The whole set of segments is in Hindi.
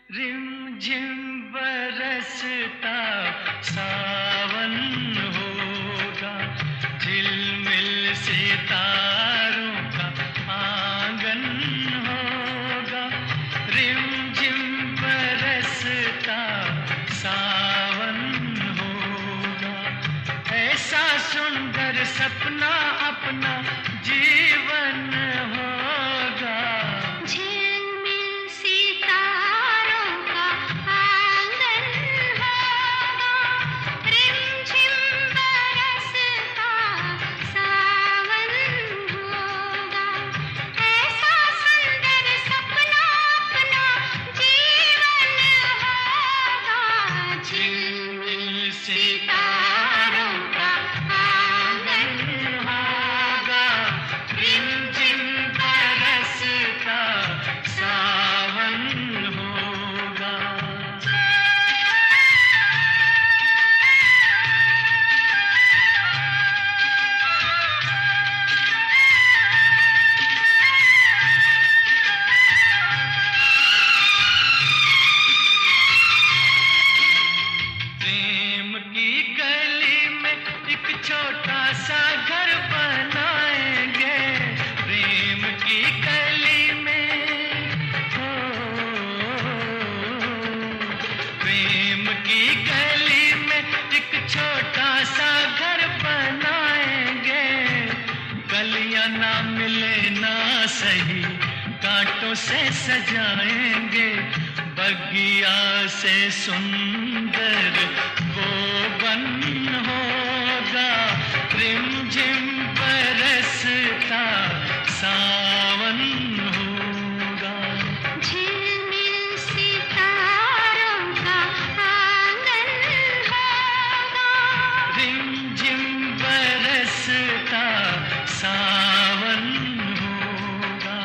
रिमझिम बरसता सावन होगा, झिलमिल सितारों का आंगन होगा। रिमझिम बरसता सावन होगा, ऐसा सुंदर सपना अपना जीवन होगा। सितारों का आंगन होगा, रिमझिम बरसता सावन होगा। छोटा सा घर बनाएंगे प्रेम की गली में, हो प्रेम की गली में एक छोटा सा घर बनाएंगे। गलियां ना मिले ना सही, कांटों से सजाएंगे। बगिया से सुंदर वो बन होगा, रिमझिम बरसता सावन होगा। झिलमिल सितारों का आंगन होगा, रिमझिम बरसता सावन होगा।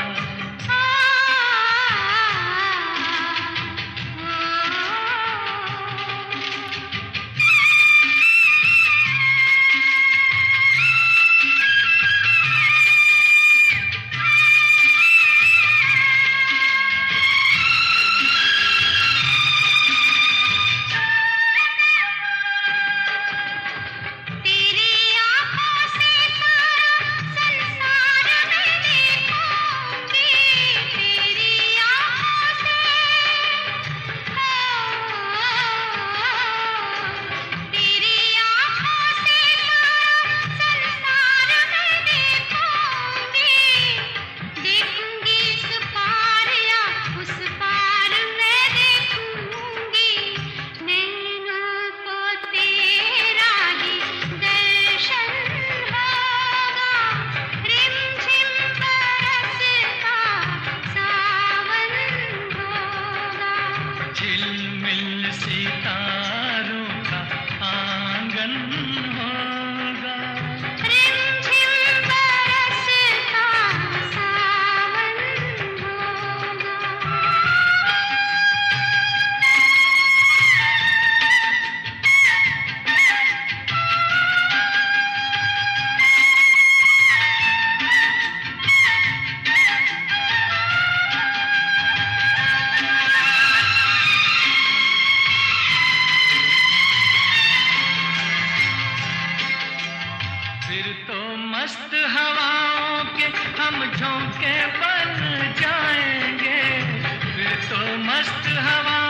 झिलमिल सितारों का आंगन होगा, रिमझिम बरसता सावन होगा। फिर तो मस्त हवाओं के हम झोंके बन जाएंगे। फिर तो मस्त हवा